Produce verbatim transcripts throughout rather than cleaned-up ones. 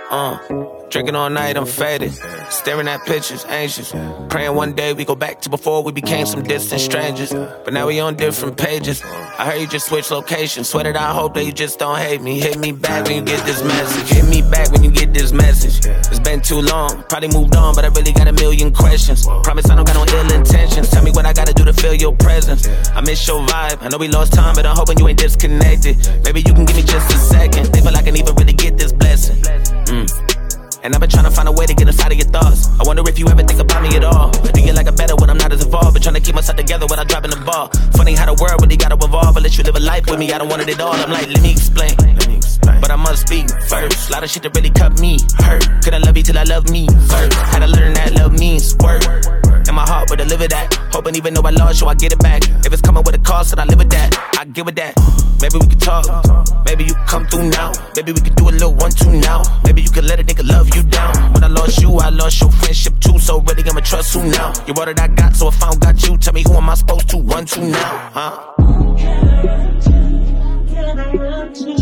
Uh, drinking all night, I'm faded. Staring at pictures, anxious. Praying one day we go back to before we became some distant strangers. But now we on different pages. I heard you just switch locations. Swear that I hope that you just don't hate me. Hit me back when you get this message. Hit me back when you get this message. It's been too long, probably moved on, but I really got a million questions. Promise I don't got no ill intentions. Tell me what I gotta do to feel your presence. I miss your vibe. I know we lost time, but I'm hoping you ain't disconnected. Maybe you can give me just a second. They feel like I can even really get this blessing. Mm. And I've been trying to find a way to get inside of your thoughts. I wonder if you ever think about me at all. Or do you like it better when I'm not as involved? But trying to keep myself together without dropping the ball. Funny how the world really gotta evolve. Unless you live a life with me, I don't want it at all. I'm like, let me explain. Let me explain. But I must speak first. A lot of shit that really cut me hurt. Couldn't love you till I love me first. Had to learn that love means work. And my heart would deliver that. Hoping even though I lost you, I get it back. If it's coming with a cost, then I live with that. I give it that. Maybe we could talk. Maybe you could come through now. Maybe we could do a little one two now. Maybe you could let a nigga love you down. When I lost you, I lost your friendship too. So really, I'ma trust you now. You're all that I got, so if I don't got you, tell me who am I supposed to run to now, huh? Can I run to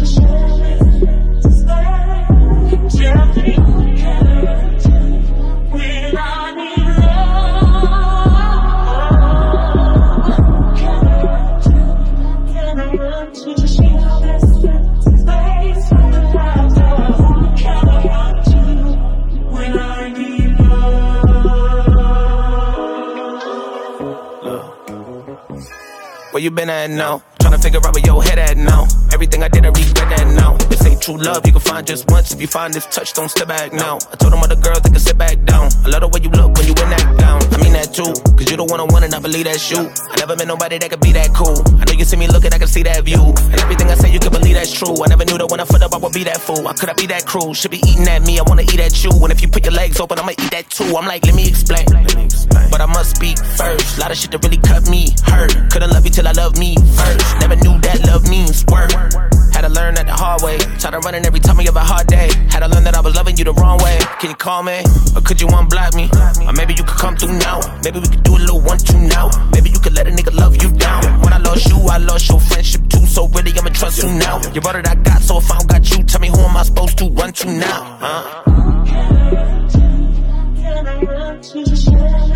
where you been at now? Tryna figure out where your head at now. Everything I did, I regret that now. This ain't true love, you can find just once. If you find this touch, don't step back now. I told them all the girls they can sit back down. I love the way you look when you in that gown. I mean that too, cause you the one I want and I believe that's you. I never met nobody that could be that cool. I know you see me looking, I can see that view. And everything I say, you can believe that's true. I never knew that when I foot up, I would be that fool. How could I be that cruel? Should be eating at me, I wanna eat at you. And if you put your legs open, I'ma eat that too. I'm like, let me explain. Let me explain. But I must speak first. A lot of shit that really cut me hurt. Couldn't love you till I love me first. Never knew that love means work. Had to learn that the hard way. Tried to run in every time you have a hard day. Had to learn that I was loving you the wrong way. Can you call me? Or could you unblock me? Or maybe you could come through now. Maybe we could do a little one two now. Maybe you could let a nigga love you down. When I lost you, I lost your friendship too. So really, I'ma trust you now. You're all that I got, so if I don't got you, tell me who am I supposed to run to now, huh? Can I run to the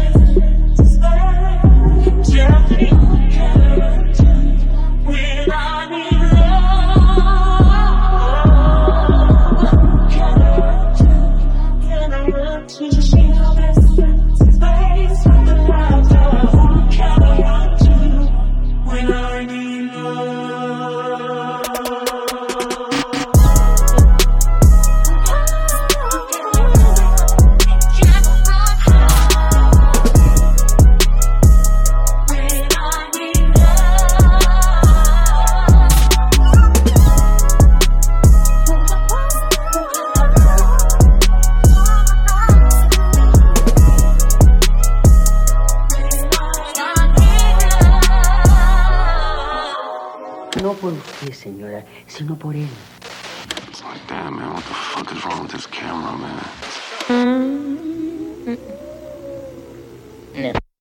No por usted, señora, sino por él. It's like, damn, man, what the fuck is wrong with this camera, man? Mm-hmm. No.